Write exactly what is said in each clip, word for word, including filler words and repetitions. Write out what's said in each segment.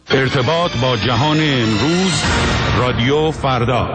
ارتباط با جهان امروز، رادیو فردا.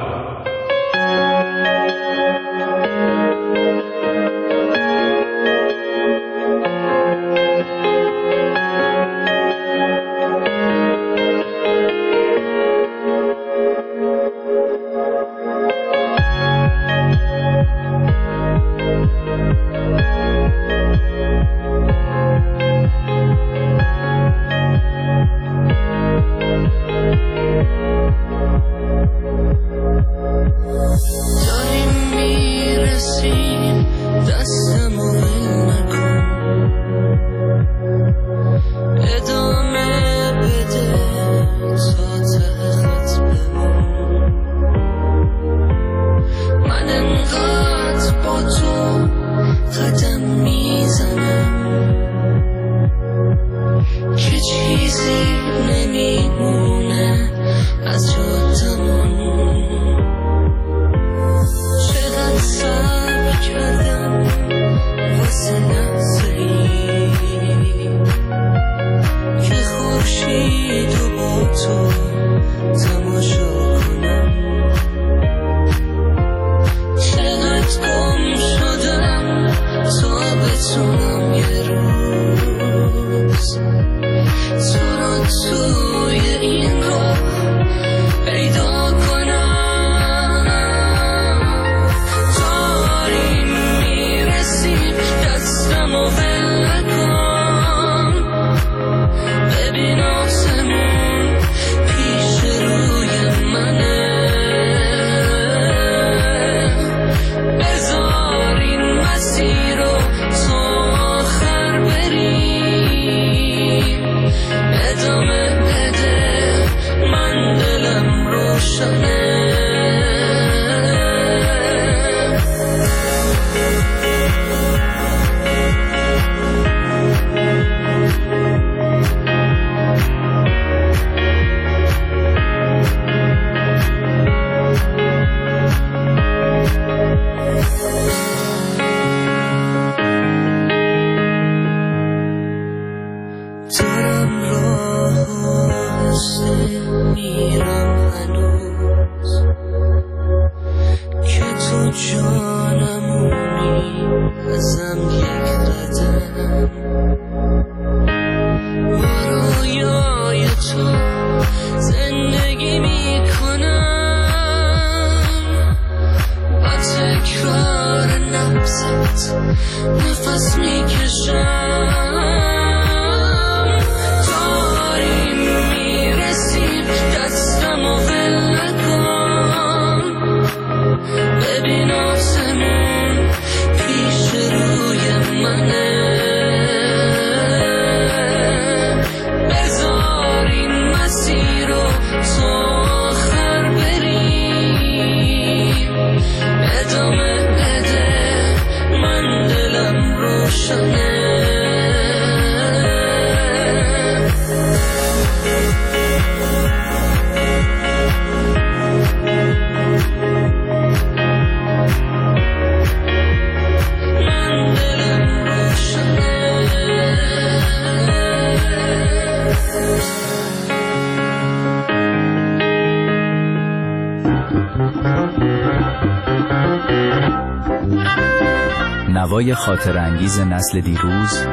نوای خاطر انگیز نسل دیروز،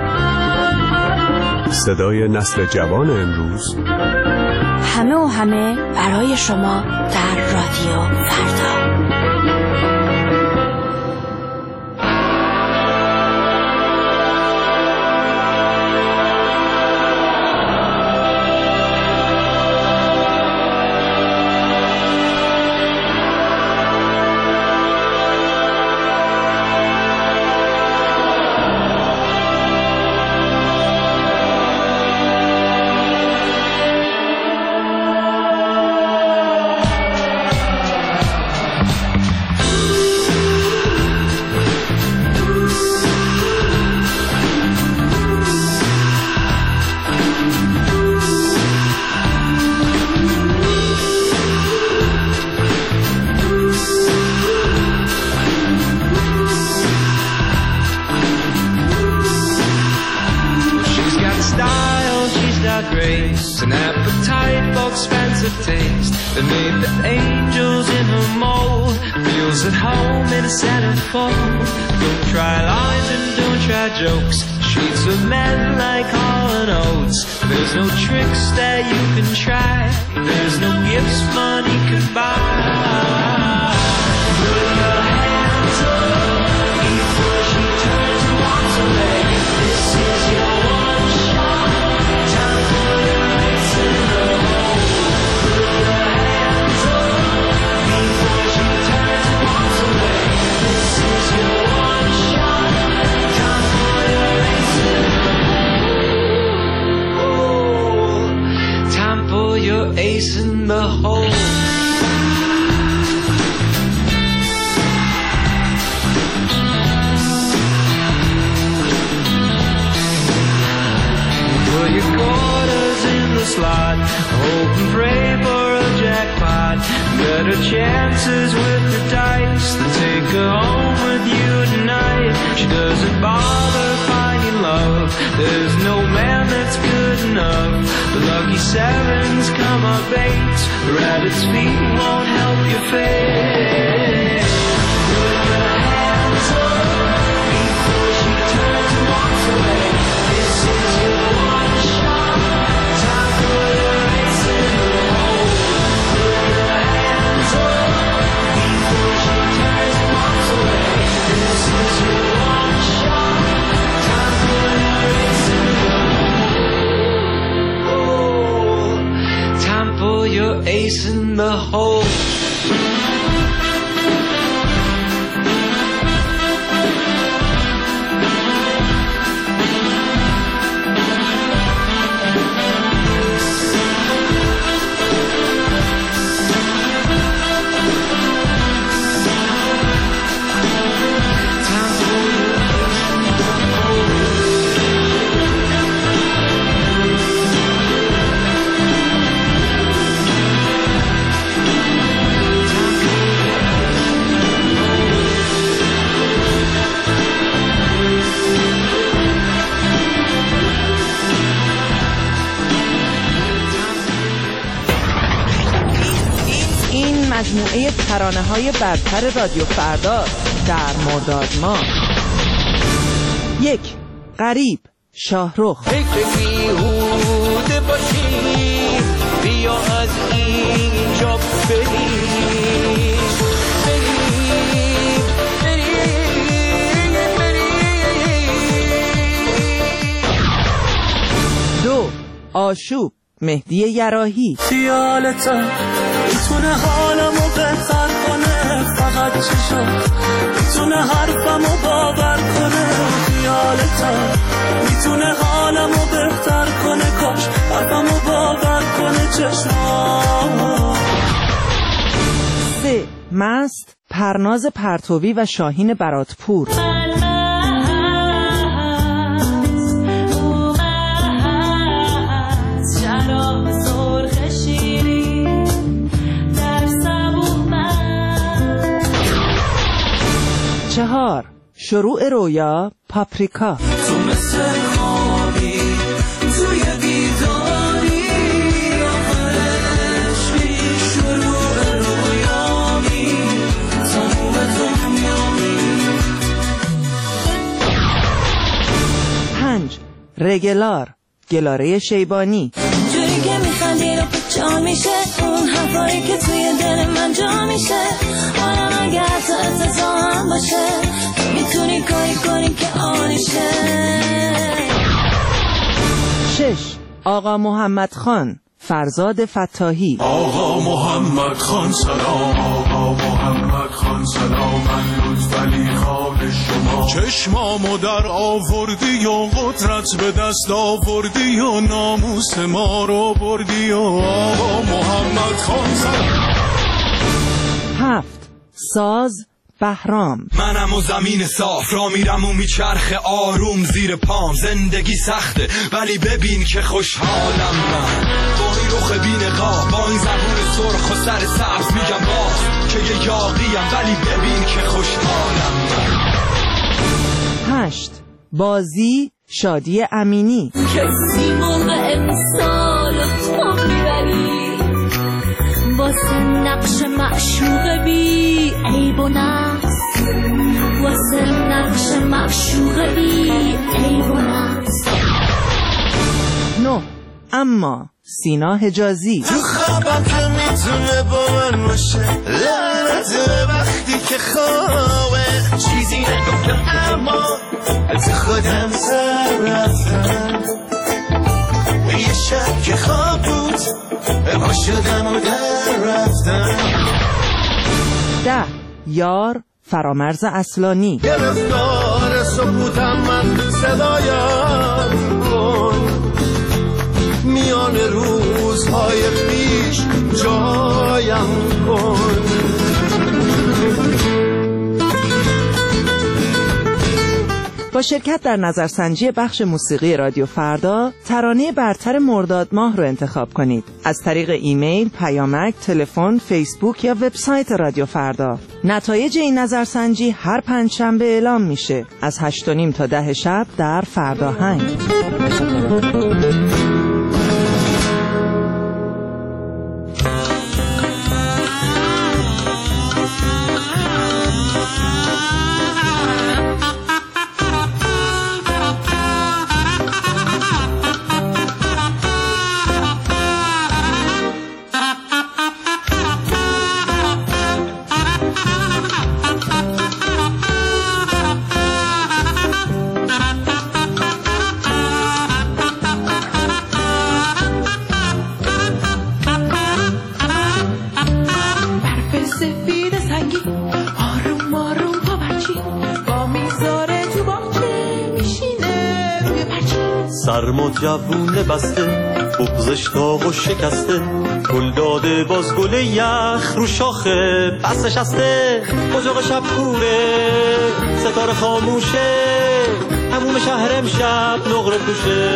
صدای نسل جوان امروز، همه و همه برای شما در رادیو فردا. grace, an appetite for expensive taste. They made the angels in her mold. Feels at home in a centerfold. Don't try lines and don't try jokes. Sheets of men like Hall and Oates. There's no tricks that you can try. There's no gifts money can buy. Put your hands up before she turns and walks away. This is your one shot. Time for your race in the hole. Put your hands up before she turns and walks away. This is your one shot. Time for your race in the hole. Time for your ace in the hole. Your quarters in the slot, hope and pray for a jackpot. Better chances with the dice than take her home with you tonight. She doesn't bother finding love. There's no man that's good enough. The lucky sevens come up eights. The rabbit's feet won't help your fate. Put your hands up before she turns and walks away. This is your one shot. Time for your race in the hole. Put your hands up before she turns and walks away. This is your one shot. Time for your race in the hole. Time for your ace in the hole. مجموعه ترانه‌های برتر رادیو فردا در مرداد ماه. یک، غریب، شاهرخ. فکر بیهوده باشیم، بیا از اینجا بریم بریم بریم بریم. دو، آشوب، مهدی یراحی. خیالتا میتونه حالمو بهتر کنه، فقط چی شد میتونه حرفمو باور کنه. خیالتا میتونه حالمو بهتر کنه، کاش حرفمو باور کنه چشمام. سه، مست، پرناز پرتوی و شاهین براتپور. چهار، شروع رویا، پاپریکا. تو مثل خوابی توی بیداری، آخرشی شروع رویامی، تموم دنیامی. پنج، رگلار، گلاره شیبانی. جوری که میخندی رو جا میشه، اون حرفایی که توی دل من جا میشه. حالا اگه حتی اتزا هم باشه، میتونی کاری کنی که آنشه. شش، آقا محمد خان، فرزاد فتاحی. آقا محمد خان سلام، آقا محمد خان سلام، من لطفعلی خان شما. چشمامو در آوردی و قدرت به دست آوردی و ناموس ما رو بردی و آقا محمد خان سلام. هفت، ساز، بهرام. منم و زمین صاف را میرم و میچرخه آروم زیر پام. زندگی سخته ولی ببین که خوشحالم من، با این رخ بی نقاب، با این زبون سرخ و سر سبز میگم باز که یه یاقیم، ولی ببین که خوشحالم من. هشت، بازی، شادی امینی. کسی موقع اتصال نقش معشوق بی عیب و نقص، واسه نقش معشوق بی عیب و نقص. نو اما سینا حجازی تو خوابم که میتونه با من باشه، لعنته وقتی که خوابه چیزی نگفتم اما از خودم سر رفتم، یه شب که خواب بود پا شدم و در رفتم. ده یار فرامرز اصلانی گرفتار سکوتم من صدایم کن، میان روزهای پیش جایم کن. با شرکت در نظرسنجی بخش موسیقی رادیو فردا ترانه برتر مرداد ماه رو انتخاب کنید از طریق ایمیل، پیامک، تلفن، فیسبوک یا وبسایت رادیو فردا. نتایج این نظرسنجی هر پنجشنبه اعلام میشه از هشت و نیم تا ده شب در فرداهنگ. سرما جوونه بسته، بغزش داغ و شکسته، گل داده باز گل یخ رو شاخه بس نشسته. اجاق شب کوره، ستاره خاموشه، هموم شهر امشب نقره پوشه.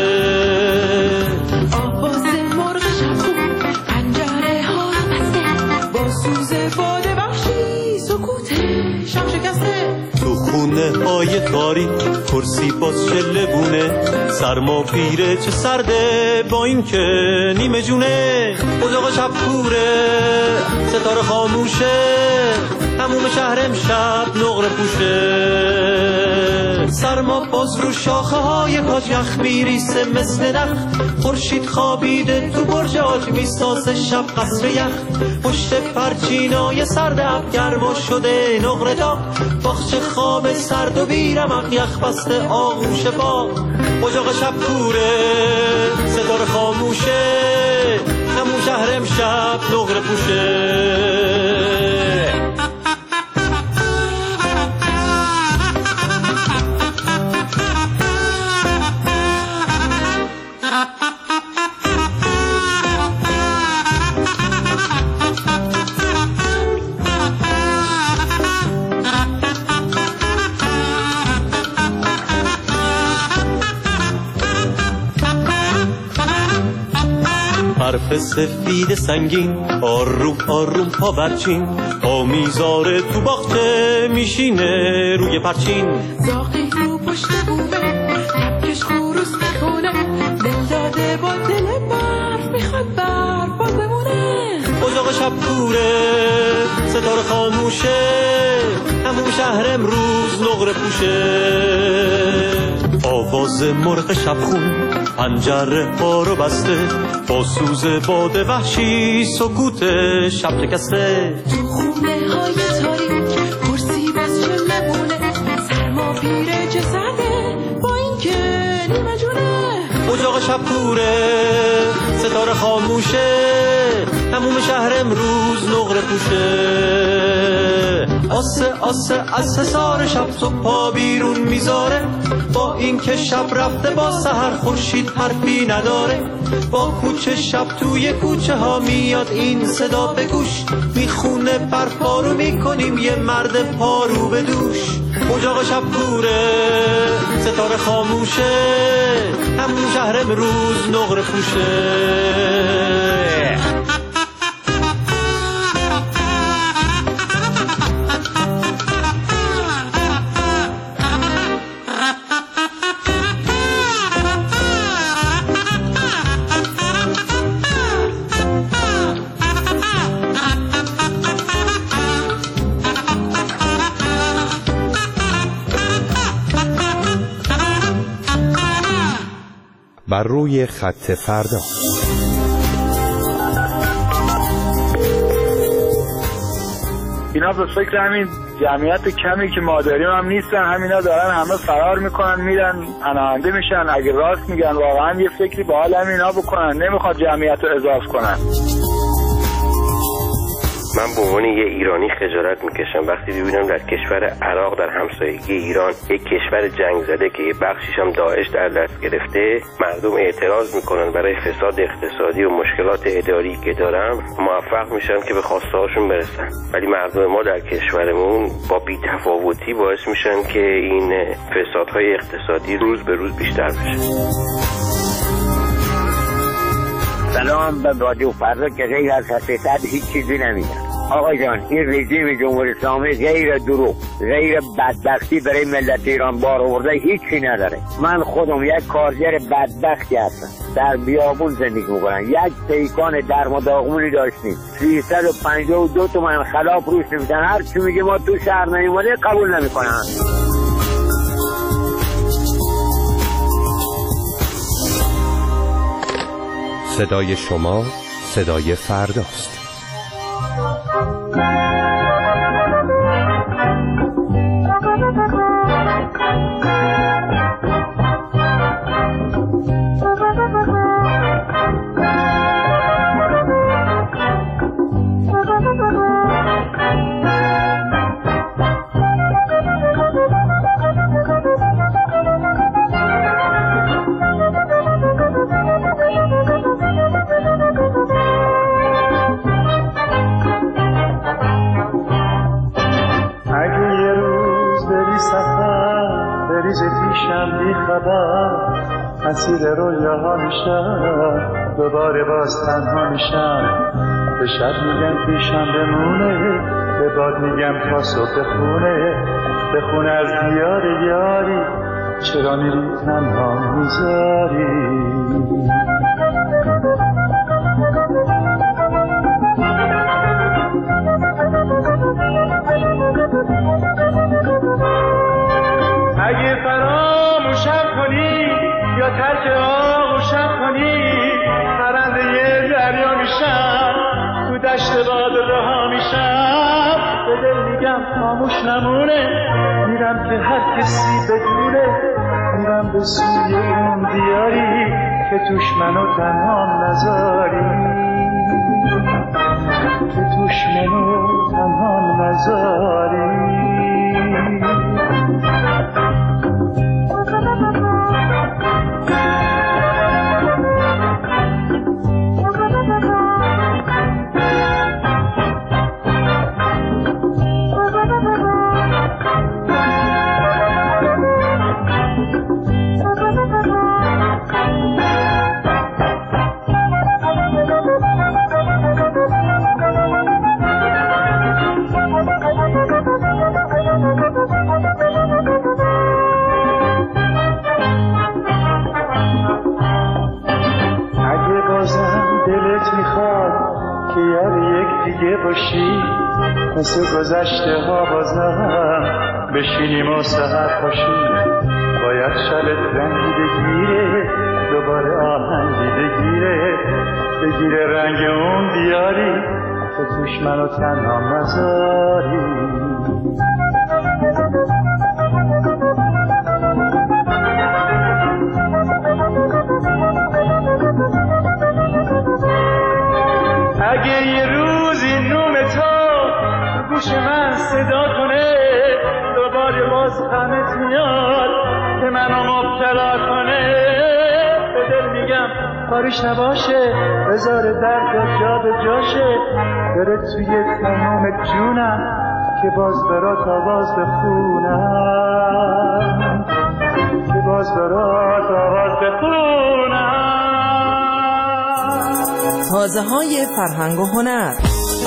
آواز مرغ شب خون، پنجره ها بسته، با سوز باد وحشی سکوت شب شکسته. تو خونه های تاریک کرسی باز چله بونه، سرما پیره چه سرده با این که نیمه جونه. اجاق شب کوره، ستاره خاموشه، هموم شهر امشب نقره پوشه. سرما باز رو شاخه های کاج یخ میریسه مثل نخ، خورشید خوابیده تو برج آج میسازه شب قصر یخ. پشت پرچینای سرد اب گرما شده نقره داغ، باغچه خواب سرد و بیرمق یخ بسته آغوش باغ. اجاق شب کوره، ستاره خاموشه، همون شهر امشب نقره پوشه. حرف سفید سنگین، آروم آروم پا برچین، آمیزاره تو باغچه میشینه روی پرچین. زاقی رو پشت بومه، لبکش خروس میکنه، دل داده با دل برف میخواد برف با بمونه. اجاق شب کوره، ستاره خاموشه، همون شهر امروز نقره پوشه. آواز مرغ شبخون، پنجره ها رو بسته، با سوز باد وحشی سکوت شب شکسته. تو خونه های تاریک کرسی باز چله بونه، سرما پیره چه سرده با این که نیمه جونه. اجاق شب کوره، ستاره خاموشه، هموم شهر امروز نقره پوشه. آسه آسه از حصار شب صبح پا بیرون میذاره، با این که شب رفته با سحر خورشید حرفی نداره. با کوچه شب توی کوچه ها میاد این صدا به گوش، میخونه برپا رو میکنیم یه مرد پارو به دوش. اجاق شب کوره، ستاره خاموشه، همون شهر امروز نقره پوشه. بر روی خط فردا. اینا به فکر همین جمعیت کمی که ما داریم هم نیستن، همینا دارن همه فرار میکنن میرن پناهنده میشن. اگه راست میگن واقعا یه فکری به حال همینا بکنن، نمیخواد جمعیت رو اضافه کنن. من به عنوان یه ایرانی خجالت میکشم وقتی ببینم در کشور عراق، در همسایگی ایران، یک کشور جنگ زده که یه بخشیش هم داعش در دست گرفته، مردم اعتراض میکنن برای فساد اقتصادی و مشکلات اداری که دارن، موفق میشن که به خواسته هاشون برسن. ولی مردم ما در کشورمون با بی‌تفاوتی باعث میشن که این فسادهای اقتصادی روز به روز بیشتر بشه. سلام به رادیو فردا که غیر از حقیقت هیچ چیزی نمیگن. آقا جان، این رژیم جمهوری اسلامی غیر دروغ، غیر بدبختی برای ملت ایران بار آورده هیچی نداره. من خودم یک کارگر بدبختی هستم، در بیابون زندگی میکنم. یک پیکان درم و داغمونی داشتیم، سیصد و پنجاه و دو تومن خلاف روش نمیدن. هر چی میگه ما تو شهر نیومده قبول نمیکنن. صدای شما صدای فرداست. مسیر رویاها میشم، دوباره باز تنها میشم. به شب میگم پیشم بمونه، به باد میگم تا صبح بخونه. بخونه از دیار یاری، چرا میری تنها میذاری. اگه فراموشم کنی یا ترک آغوشم کنی، پرنده یه دریا میشم، تو دشت باد رها میشم. به دل میگم خاموش نمونه، میرم که هر کسی بدونه. میرم به سوی اون دیاری که توش منو تنها نذاری، که توش منو تنها نذاری. مثل گذشته ها بازم بشینیم و سحر پاشیم. باید شبت رنگی بگیره، دوباره آهنگی بگیره، بگیره رنگ اون دیاری که توش منو تنها نذاری. اگه یه روزی نوم تو گوش من صدا کنه، دوباره باز غمت میاد که منو مبتلا کنه. به دل میگم کارش نباشه، بذار درد جا به جاشه. بره توی تمام جونم که باز برات آواز بخونم، که باز برات آواز بخونم. تازه های فرهنگ و هنر.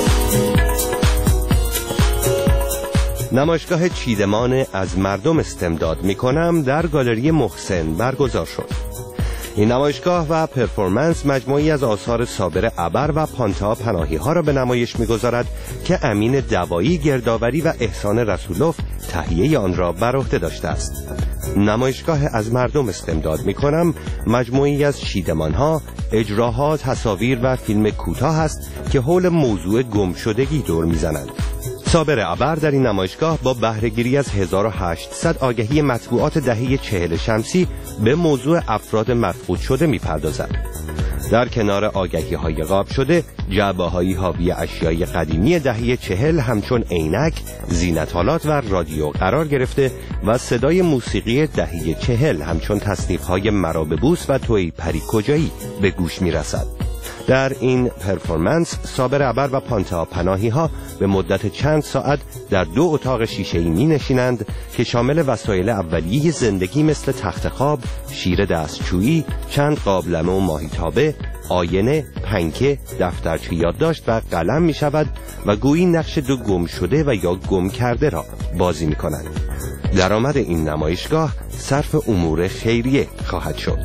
نمایشگاه چیدمان از مردم استمداد می کنم در گالری محسن برگزار شد. این نمایشگاه و پرفورمنس مجموعی از آثار صابر ابر و پانتا پناهی ها را به نمایش می‌گذارد که امین دوایی گردآوری و احسان رسولوف تهیه آن را بر عهده داشته است. نمایشگاه از مردم استمداد می‌کنم مجموعی از چیدمان‌ها، اجراها، تصاویر و فیلم کوتاه است که حول موضوع گمشدگی دور می‌زنند. صابر ابر در این نمایشگاه با بهره‌گیری از هزار و هشتصد آگهی مطبوعات دهه چهل شمسی به موضوع افراد مفقود شده می‌پردازد. در کنار آگهی‌های غاب شده، جعبه‌هایی حاوی اشیای قدیمی دهه چهل همچون عینک، زینت‌آلات و رادیو قرار گرفته و صدای موسیقی دهه چهل همچون تصنیف‌های مرا ببوس و توی پری کجایی به گوش می‌رسد. در این پرفورمنس صابر ابر و پانتا پناهی ها به مدت چند ساعت در دو اتاق شیشه‌ای می نشینند که شامل وسایل اولیه زندگی مثل تخت خواب، شیر دستشویی، چند قابلمه و ماهیتابه، آینه، پنکه، دفترچه یادداشت و قلم می شود و گویی نقش دو گم شده و یا گم کرده را بازی می کنند. درآمد این نمایشگاه صرف امور خیریه خواهد شد.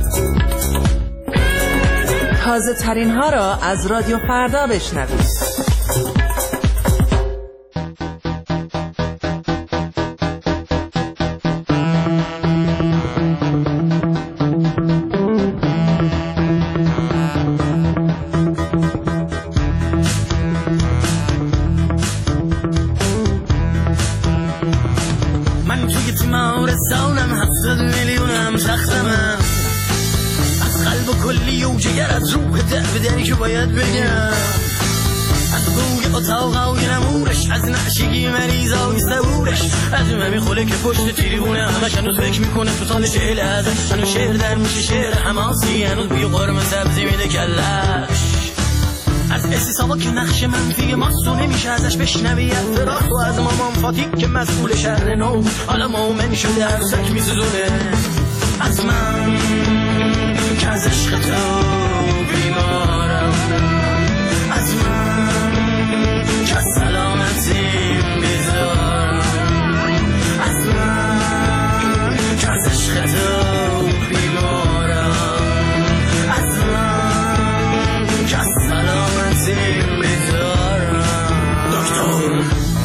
تازه ترین ها را از رادیو فردا بشنوید. من توی تیمارستانم هفتاد میلیونم زخمم قلب و کلی و جگر از روح ده بدنی که باید بگم از بوی اتاقای نمورش از نعشگی مریضای سبورش از ممی خوله که پشت تیریونه همش هنوز فکر میکنه تو سال چهل ازش هنوز شعر در میشه شعر حماسی هنوز بوی قرم سبزی میده کلش از استیسابا که نقش منفی ماسو نمیشه ازش بشنوی افتراح و از مامان فاتی که مسئول شهر نو حالا مومن شده عروسک میسوزونه از من که از عشق تو بیمارم از من که از سلامتیم بیزارم از من که از عشق تو بیمارم از من که از سلامتیم بیزارم دکتر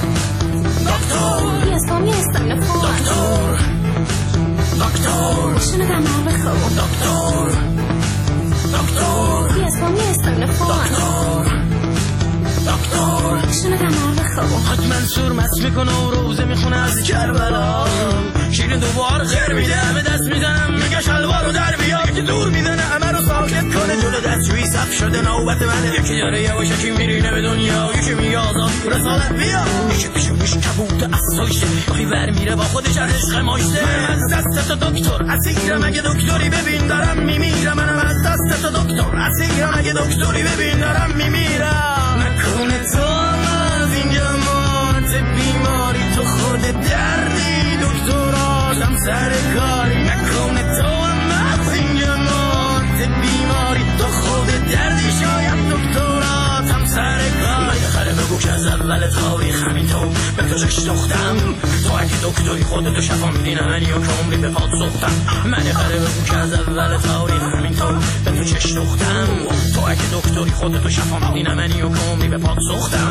دکتر یه سامی هستم نفور دکتر دکتر بشنو در مرد خواب دکتر دکتر یه سامی هستم نفور دکتر دکتر بشنو در مرد خواب حاج منصور مست میکنه و روزه میخونه از کربلا شیرین دوبار خیر میده همه دست میزنم میگه شلوارو در بیا یکی دور میزنه همه رو ساکت کنه جلو دستشویی صف شده نوبت منه یکی داره یواشکی میرینه به دنیا یکی میگه آزاد رسالت بیا یکی پیشونش کبوت اصلشه یکی ور میره با خودش از عشق ماشته من از دست تو دکتر اسیرم اگه دکتری ببین دارم میمیرم منم از دست تو دکتر اسیرم اگه دکتری ببین دارم میمیرم نکنه تو از اینجا مات بیماری تو خود دردی دکتراشم سر کاری نکنه تو از اینجا مات بیماری تو خود دردی شاید دکتراتم سر کاری مگه خره بگو که از اول تاریخ همین تو به تو چش دختم تو اگه دکتری خودتو شفا میدی نه منی و که عمری به پاد سختم من خره بگو که از اول تاریخ همین تو به تو چش دختم تو اگه دکتری خودتو شفا میدی نه منی و که عمری به پاد سختم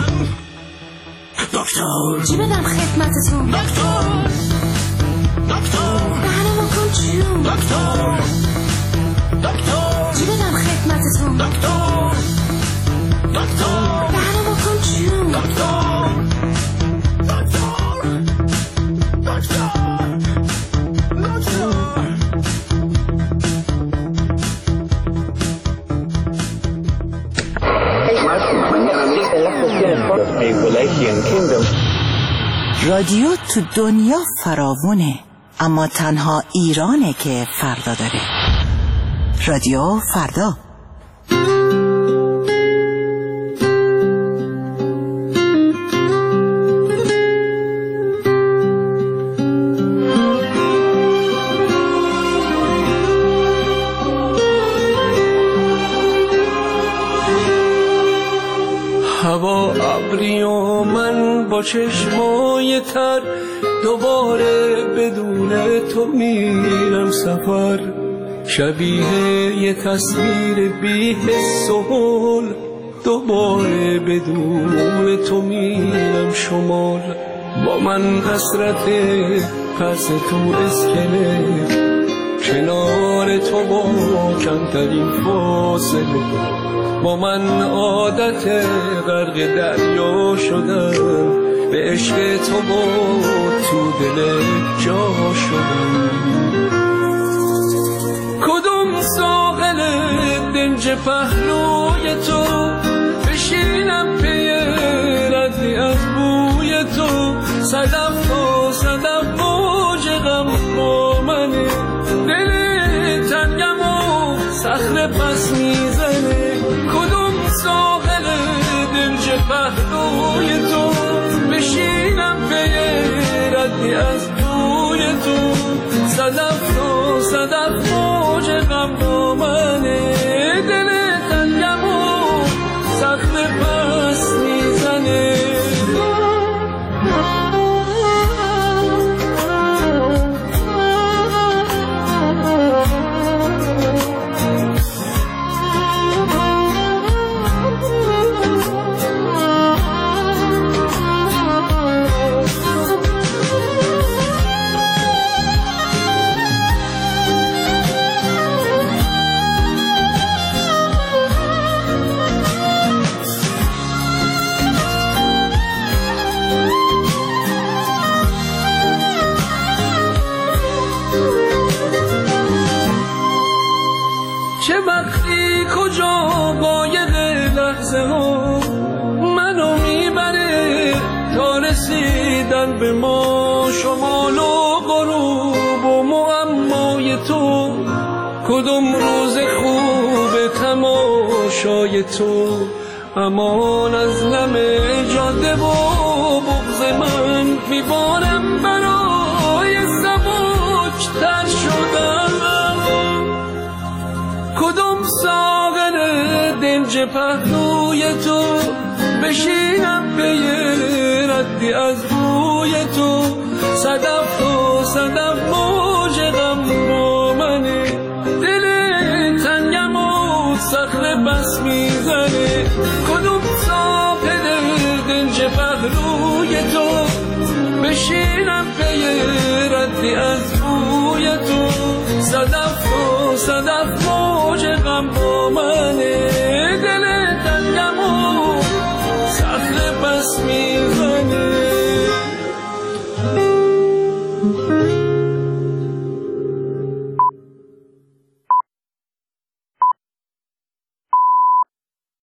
دکتر چی بدم خدمتتون دکتر دکتر دهنمو کن جون دکتر دکتر چی بدم خدمتتون دکتر دکتر دهنمو کن جون دکتر دکتر دکتر رادیو تو دنیا فراوونه اما تنها ایرانه که فردا داره. رادیو فردا. هوا ابری و من با چشمای تر دوباره بدون تو میرم سفر شبیه یه تصویر بی حس و حال، دوباره بدون تو میرم شمال. با من حسرت پس تو اسکله، کنار تو با کمترین فاصله. با من عادت غرق دریا شدن، به عشق تو با تو دل جا شدن. کدوم ساحل دنج پهلوی تو، بشینم پی ردی از بوی تو. صدف و صدف موج غم با منه، دل تنگم و صخره پس میزنه. کدوم ساحل دنج پهلوی تو، بشینم پی ردی از بوی تو. صدف و صدف موج غم با منه، دل تنگم و صخره پس میزنه. چه وقتی کجا قایق لحظه ها منو میبره تا رسیدن به ما. شمال و غروب و معمای تو، کدوم روز خوب تماشای تو. امان از نم جاده و بغض من، میبارم برای سبک تر شدن. کدوم ساغر دنج پهلوی تو، بشینم به یه ردی از بوی تو. صدف و صدف موج غم با منه، دل تنگم و صخره بس میزنه. کدوم ساغر دنج پهلوی تو، بشینم به یه ردی از بوی تو. صدف و صدف موج غم با منه،